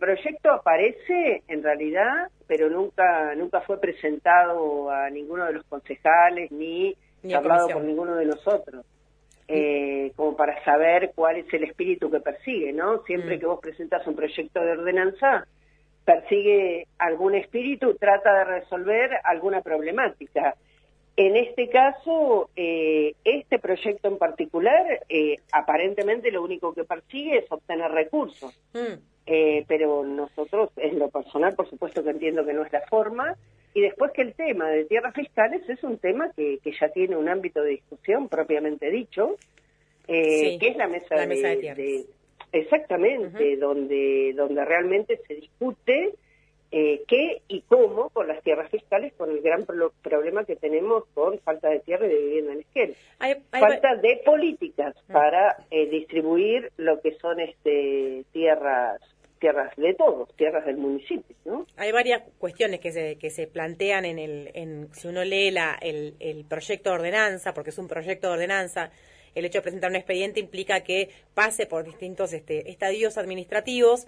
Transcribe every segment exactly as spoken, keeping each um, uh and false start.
proyecto aparece en realidad, pero nunca nunca fue presentado a ninguno de los concejales ni, ni hablado por ninguno de nosotros, eh, como para saber cuál es el espíritu que persigue, ¿no? Siempre mm. que vos presentas un proyecto de ordenanza, persigue algún espíritu, trata de resolver alguna problemática. En este caso, eh, este proyecto en particular, eh, aparentemente lo único que persigue es obtener recursos. Mm. Eh, pero nosotros, en lo personal, por supuesto que entiendo que no es la forma. Y después que el tema de tierras fiscales es un tema que, que ya tiene un ámbito de discusión propiamente dicho, eh, sí, que es la mesa, la de, mesa de tierras. De, exactamente, uh-huh. donde, donde realmente se discute Eh, qué y cómo con las tierras fiscales, con el gran pro- problema que tenemos con falta de tierra y de vivienda en Esquel. Hay, hay, falta de políticas uh-huh. para eh, distribuir lo que son este tierras tierras de todos, tierras del municipio, ¿no? Hay varias cuestiones que se que se plantean en el en si uno lee la, el, el proyecto de ordenanza, porque es un proyecto de ordenanza. El hecho de presentar un expediente implica que pase por distintos este, estadios administrativos.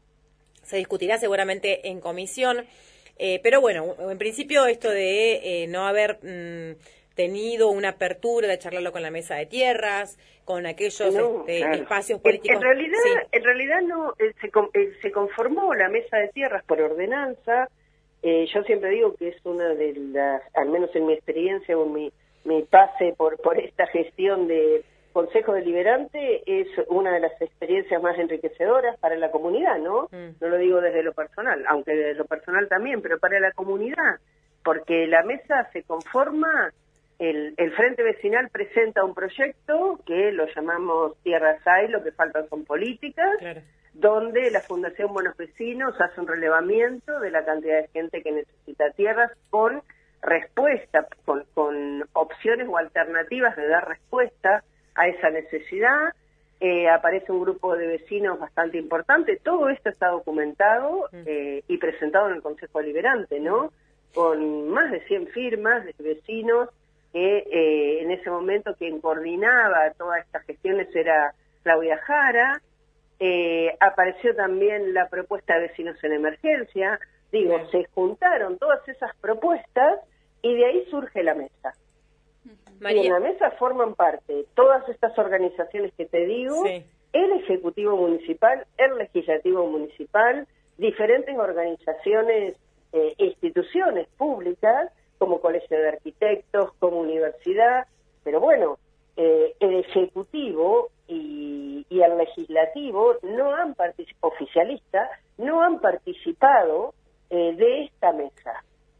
Se discutirá seguramente en comisión, eh, pero bueno, en principio esto de eh, no haber mmm, tenido una apertura de charlarlo con la mesa de tierras, con aquellos no, este, claro. espacios políticos. En, en realidad, sí. en realidad no eh, se, eh, se conformó la mesa de tierras por ordenanza. Eh, yo siempre digo que es una de las, al menos en mi experiencia o mi, mi pase por por esta gestión de Consejo Deliberante, es una de las experiencias más enriquecedoras para la comunidad, ¿no? Mm. No lo digo desde lo personal, aunque desde lo personal también, pero para la comunidad, porque la mesa se conforma, el, el Frente Vecinal presenta un proyecto que lo llamamos Tierras Hay, lo que faltan son políticas, claro. donde la Fundación Buenos Vecinos hace un relevamiento de la cantidad de gente que necesita tierras con respuesta, con, con opciones o alternativas de dar respuesta a esa necesidad. Eh, aparece un grupo de vecinos bastante importante. Todo esto está documentado eh, y presentado en el Consejo Deliberante, ¿no? Con más de cien firmas de vecinos que eh, en ese momento quien coordinaba todas estas gestiones era Claudia Jara. Eh, apareció también la propuesta de vecinos en emergencia. Digo, sí. se juntaron todas esas propuestas y de ahí surge la mesa. María. Y en la mesa forman parte todas estas organizaciones que te digo, sí. el Ejecutivo Municipal, el Legislativo Municipal, diferentes organizaciones, eh, instituciones públicas, como Colegio de Arquitectos, como Universidad, pero bueno, eh, el Ejecutivo y, y el Legislativo no han participado, oficialistas, no han participado eh, de esta mesa.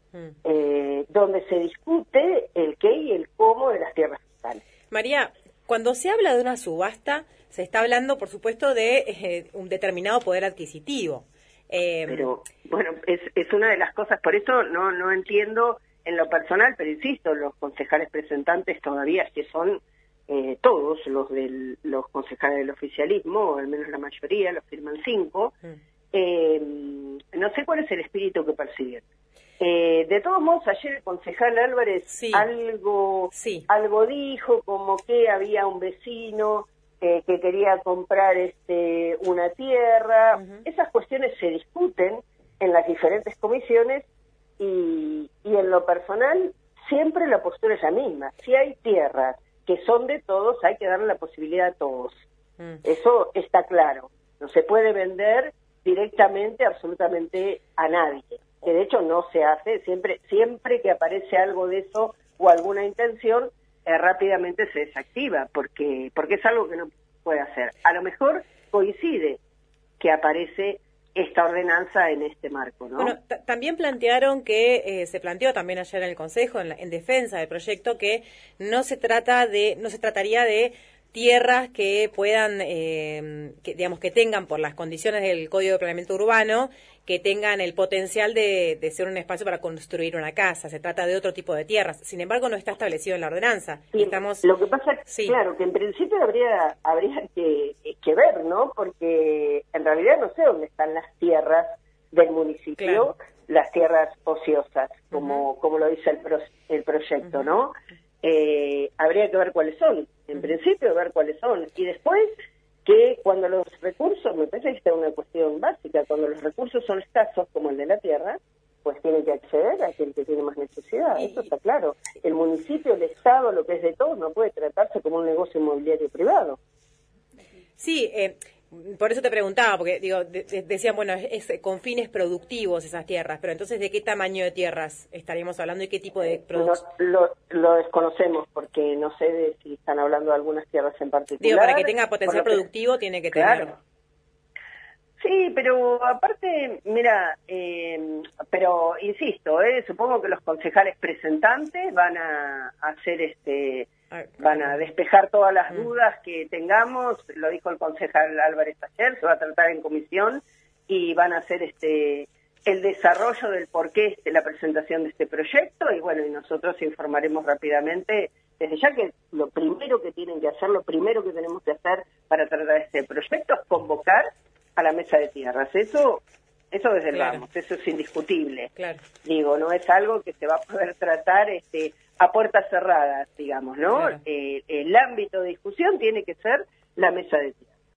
Eh, donde se discute el qué y el cómo de las tierras fiscales. María, cuando se habla de una subasta, se está hablando, por supuesto, de eh, un determinado poder adquisitivo. Eh, pero, bueno, es, es una de las cosas, por eso no no entiendo en lo personal, pero insisto, los concejales presentantes todavía, que son eh, todos los del los concejales del oficialismo, o al menos la mayoría, los firman cinco, mm. eh, no sé cuál es el espíritu que persiguen. Eh, de todos modos, ayer el concejal Álvarez sí. algo sí. algo dijo, como que había un vecino eh, que quería comprar este una tierra. Uh-huh. Esas cuestiones se discuten en las diferentes comisiones y, y en lo personal siempre la postura es la misma. Si hay tierras que son de todos, hay que darle la posibilidad a todos. Uh-huh. Eso está claro. No se puede vender directamente absolutamente a nadie, que de hecho no se hace. Siempre siempre que aparece algo de eso o alguna intención, eh, rápidamente se desactiva, porque porque es algo que no puede hacer. A lo mejor coincide que aparece esta ordenanza en este marco, ¿no? Bueno, t- también plantearon que, eh, se planteó también ayer en el Consejo, en, la, en defensa del proyecto, que no se trata de, no se trataría de tierras que puedan, eh, que, digamos, que tengan por las condiciones del Código de Planeamiento Urbano, que tengan el potencial de, de ser un espacio para construir una casa. Se trata de otro tipo de tierras. Sin embargo, no está establecido en la ordenanza. Sí, Estamos... Lo que pasa, sí. claro, que en principio habría habría que, que ver, ¿no? Porque en realidad no sé dónde están las tierras del municipio, claro. las tierras ociosas, como uh-huh. como lo dice el, pro, el proyecto, uh-huh. ¿no? Eh, habría que ver cuáles son. En uh-huh. principio, ver cuáles son. Y después, que cuando los recursos, me parece que esta es una cuestión básica, cuando los recursos son escasos, como el de la tierra, pues tiene que acceder a aquel que tiene más necesidad, eso está claro. El municipio, el Estado, lo que es de todos, no puede tratarse como un negocio inmobiliario privado. Sí, eh, por eso te preguntaba, porque digo, de, de, decían, bueno, es, es con fines productivos esas tierras, pero entonces, ¿de qué tamaño de tierras estaríamos hablando y qué tipo de producción? No, lo, lo desconocemos porque no sé de si están hablando de algunas tierras en particular. Digo, para que tenga potencial que, productivo tiene que claro. tener... Sí, pero aparte, mira, eh, pero insisto, eh, supongo que los concejales presentantes van a hacer este, van a despejar todas las dudas que tengamos, lo dijo el concejal Álvarez ayer, se va a tratar en comisión y van a hacer este el desarrollo del porqué de la presentación de este proyecto y bueno, y nosotros informaremos rápidamente, desde ya que lo primero que tienen que hacer, lo primero que tenemos que hacer para tratar este proyecto es convocar a la mesa de tierras. Eso eso desde el claro. vamos, eso es indiscutible. Claro. Digo, no es algo que se va a poder tratar este a puertas cerradas, digamos, ¿no? Claro. Eh, el ámbito de discusión tiene que ser la mesa de tierras.